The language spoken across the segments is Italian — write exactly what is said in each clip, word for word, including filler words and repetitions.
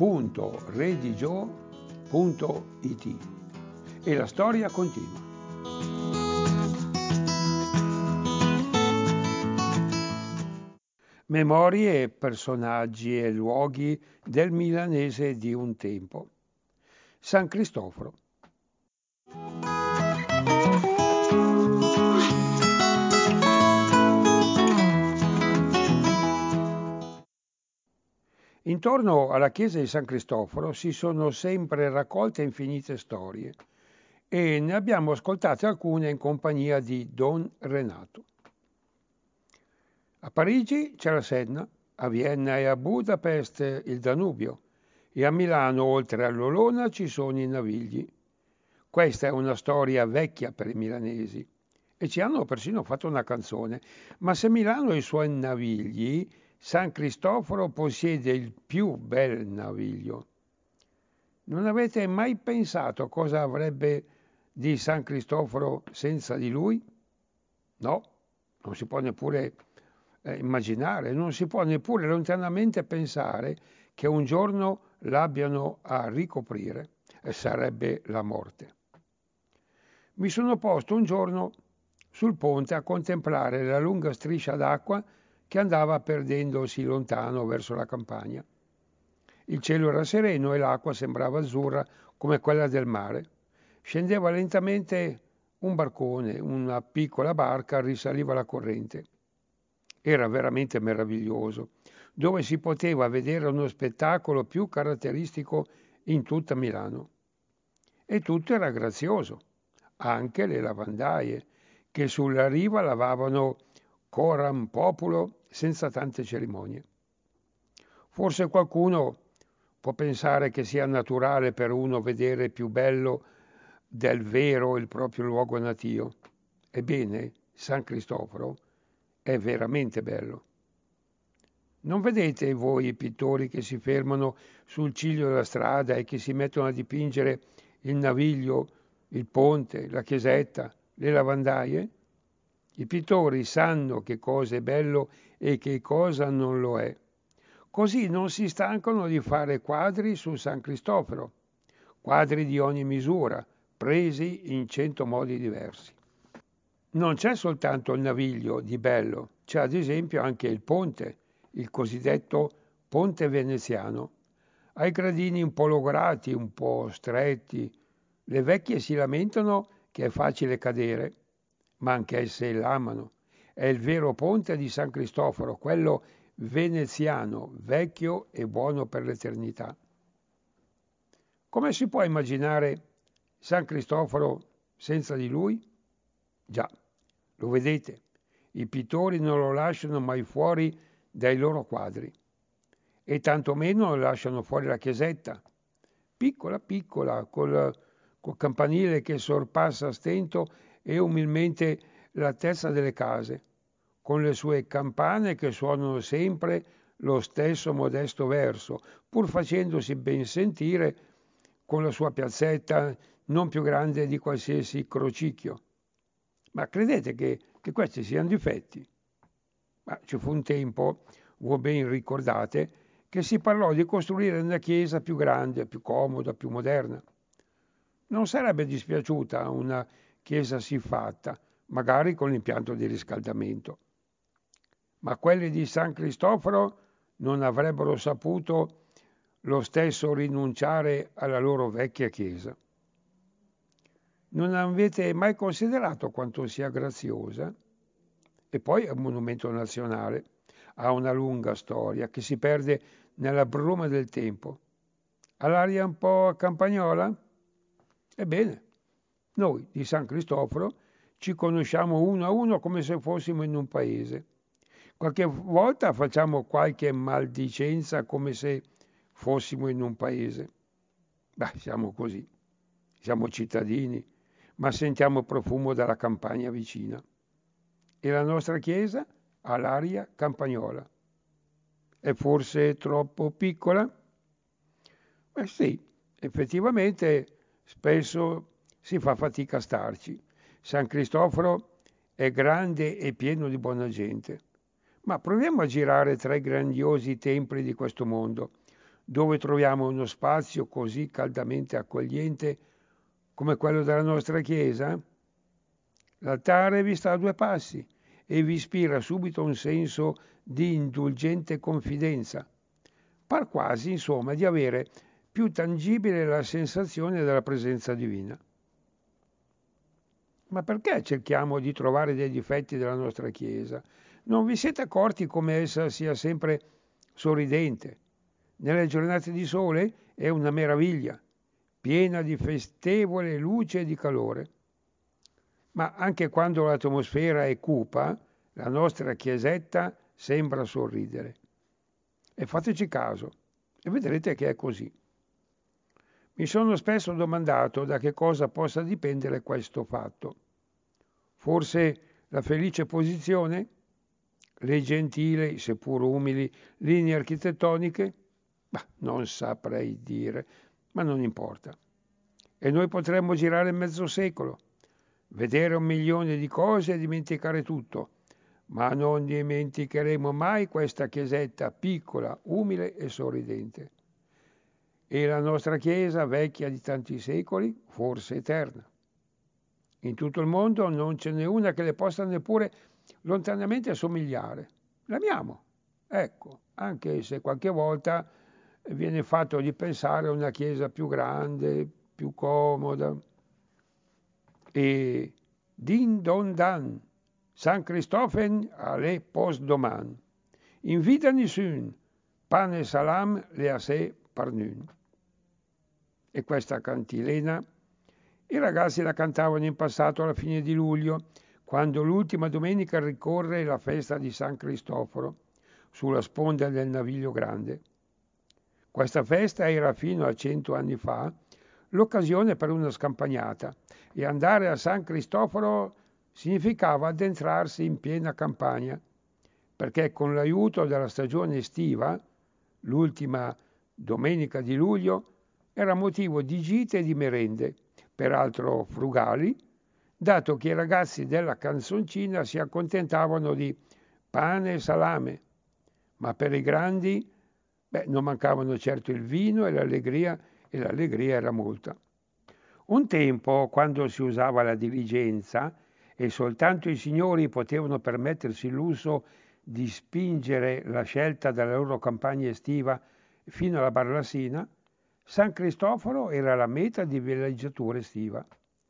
punto redigio punto it e la storia continua. Memorie, personaggi e luoghi del milanese di un tempo. San Cristoforo. Intorno alla chiesa di San Cristoforo si sono sempre raccolte infinite storie e ne abbiamo ascoltate alcune in compagnia di Don Renato. A Parigi c'è la Senna, a Vienna e a Budapest il Danubio e a Milano, oltre all'Olona, ci sono i Navigli. Questa è una storia vecchia per i milanesi e ci hanno persino fatto una canzone. Ma se Milano ha i suoi navigli, San Cristoforo possiede il più bel naviglio. Non avete mai pensato cosa avrebbe di San Cristoforo senza di lui? No, non si può neppure eh, immaginare, non si può neppure lontanamente pensare che un giorno l'abbiano a ricoprire, e sarebbe la morte. Mi sono posto un giorno sul ponte a contemplare la lunga striscia d'acqua che andava perdendosi lontano verso la campagna. Il cielo era sereno e l'acqua sembrava azzurra come quella del mare. Scendeva lentamente un barcone, una piccola barca risaliva la corrente. Era veramente meraviglioso, dove si poteva vedere uno spettacolo più caratteristico in tutta Milano. E tutto era grazioso, anche le lavandaie, che sulla riva lavavano coram populo senza tante cerimonie. Forse qualcuno può pensare che sia naturale per uno vedere più bello del vero il proprio luogo natio. Ebbene, San Cristoforo è veramente bello. Non vedete voi i pittori che si fermano sul ciglio della strada e che si mettono a dipingere il naviglio, il ponte, la chiesetta, le lavandaie? I pittori sanno che cosa è bello e che cosa non lo è. Così non si stancano di fare quadri su San Cristoforo, quadri di ogni misura, presi in cento modi diversi. Non c'è soltanto il naviglio di bello, c'è ad esempio anche il ponte, il cosiddetto ponte veneziano. Ha i gradini un po' logorati, un po' stretti. Le vecchie si lamentano che è facile cadere, ma anch'esse l'amano. È il vero ponte di San Cristoforo, quello veneziano, vecchio e buono per l'eternità. Come si può immaginare San Cristoforo senza di lui? Già, lo vedete, i pittori non lo lasciano mai fuori dai loro quadri e tantomeno non lasciano fuori la chiesetta, piccola piccola, col, col campanile che sorpassa a stento e umilmente la testa delle case, con le sue campane che suonano sempre lo stesso modesto verso, pur facendosi ben sentire con la sua piazzetta non più grande di qualsiasi crocicchio. Ma credete che, che questi siano difetti? Ma ci fu un tempo, voi ben ricordate, che si parlò di costruire una chiesa più grande, più comoda, più moderna. Non sarebbe dispiaciuta una chiesa siffatta, magari con l'impianto di riscaldamento. Ma quelli di San Cristoforo non avrebbero saputo lo stesso rinunciare alla loro vecchia chiesa. Non avete mai considerato quanto sia graziosa? E poi è un monumento nazionale, ha una lunga storia che si perde nella bruma del tempo. Ha l'aria un po' campagnola? Ebbene, noi di San Cristoforo ci conosciamo uno a uno come se fossimo in un paese. Qualche volta facciamo qualche maldicenza come se fossimo in un paese. Beh, siamo così, siamo cittadini, ma sentiamo il profumo della campagna vicina. E la nostra chiesa ha l'aria campagnola. È forse troppo piccola? Beh sì, effettivamente spesso si fa fatica a starci. San Cristoforo è grande e pieno di buona gente. Ma proviamo a girare tra i grandiosi templi di questo mondo. dove troviamo uno spazio così caldamente accogliente come quello della nostra chiesa? L'altare vi sta a due passi e vi ispira subito un senso di indulgente confidenza. Par quasi, insomma, di avere più tangibile la sensazione della presenza divina. Ma perché cerchiamo di trovare dei difetti della nostra Chiesa? Non vi siete accorti come essa sia sempre sorridente? Nelle giornate di sole è una meraviglia, piena di festevole luce e di calore. Ma anche quando l'atmosfera è cupa, la nostra chiesetta sembra sorridere. E fateci caso, e vedrete che è così. Mi sono spesso domandato da che cosa possa dipendere questo fatto. Forse la felice posizione? Le gentili, seppur umili, linee architettoniche? Bah, non saprei dire, ma non importa. E noi potremmo girare mezzo secolo, vedere un milione di cose e dimenticare tutto, ma non dimenticheremo mai questa chiesetta piccola, umile e sorridente. E la nostra Chiesa, vecchia di tanti secoli, forse eterna. In tutto il mondo non ce n'è una che le possa neppure lontanamente assomigliare. L'amiamo, ecco, anche se qualche volta viene fatto di pensare a una Chiesa più grande, più comoda. E din don dan, San Christophen alle postdoman. Invita nessun, pane e salam le a sé parnun. E questa cantilena i ragazzi la cantavano in passato alla fine di luglio, quando l'ultima domenica ricorre la festa di San Cristoforo, sulla sponda del Naviglio Grande. Questa festa era fino a cento anni fa l'occasione per una scampagnata e andare a San Cristoforo significava addentrarsi in piena campagna, perché con l'aiuto della stagione estiva, l'ultima domenica di luglio, era motivo di gite e di merende, peraltro frugali, dato che i ragazzi della canzoncina si accontentavano di pane e salame, ma per i grandi beh, non mancavano certo il vino e l'allegria, e l'allegria era molta. Un tempo, quando si usava la diligenza e soltanto i signori potevano permettersi il lusso di spingere la scelta della loro campagna estiva fino alla Barlassina, San Cristoforo era la meta di villeggiatura estiva.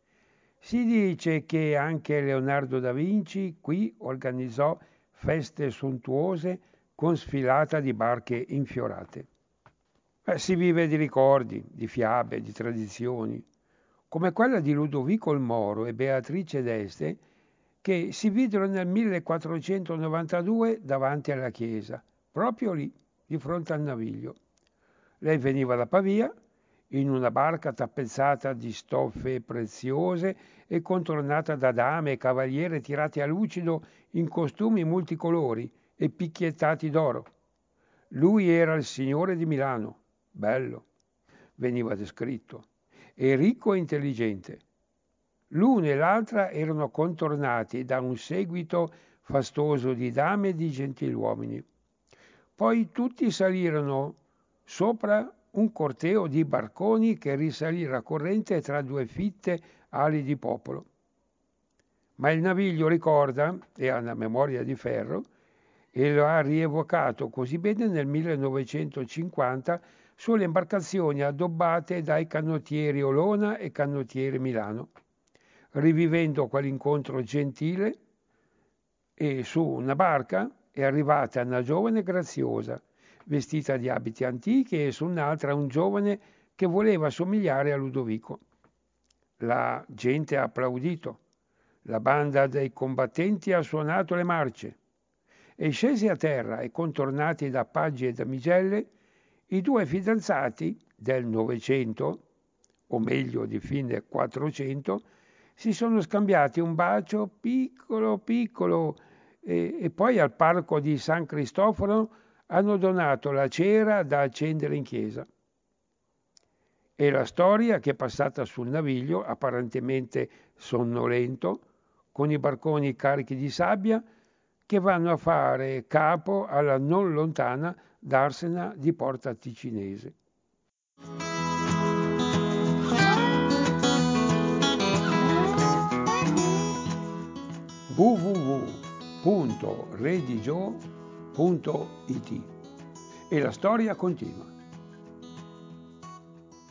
Si dice che anche Leonardo da Vinci qui organizzò feste sontuose con sfilata di barche infiorate. Eh, si vive di ricordi, di fiabe, di tradizioni, come quella di Ludovico il Moro e Beatrice d'Este, che si videro nel millequattrocentonovantadue davanti alla chiesa, proprio lì, di fronte al Naviglio. Lei veniva da Pavia in una barca tappezzata di stoffe preziose e contornata da dame e cavaliere tirati a lucido in costumi multicolori e picchiettati d'oro. Lui era il signore di Milano, bello, veniva descritto, e ricco e intelligente. L'uno e l'altra erano contornati da un seguito fastoso di dame e di gentiluomini. Poi tutti salirono sopra un corteo di barconi che risalì la corrente tra due fitte ali di popolo. Ma il Naviglio ricorda, e ha una memoria di ferro, e lo ha rievocato così bene nel millenovecentocinquanta sulle imbarcazioni addobbate dai canottieri Olona e canottieri Milano, rivivendo quell'incontro gentile, e su una barca è arrivata una giovane graziosa, vestita di abiti antichi, e su un'altra un giovane che voleva somigliare a Ludovico. La gente ha applaudito, la banda dei combattenti ha suonato le marce, e scesi a terra e contornati da paggi e damigelle, i due fidanzati del Novecento, o meglio di fine Quattrocento, si sono scambiati un bacio piccolo piccolo e, e poi al parco di San Cristoforo hanno donato la cera da accendere in chiesa. E la storia che è passata sul Naviglio, apparentemente sonnolento, con i barconi carichi di sabbia, che vanno a fare capo alla non lontana Darsena di Porta Ticinese. w w w punto redigio punto it E la storia continua.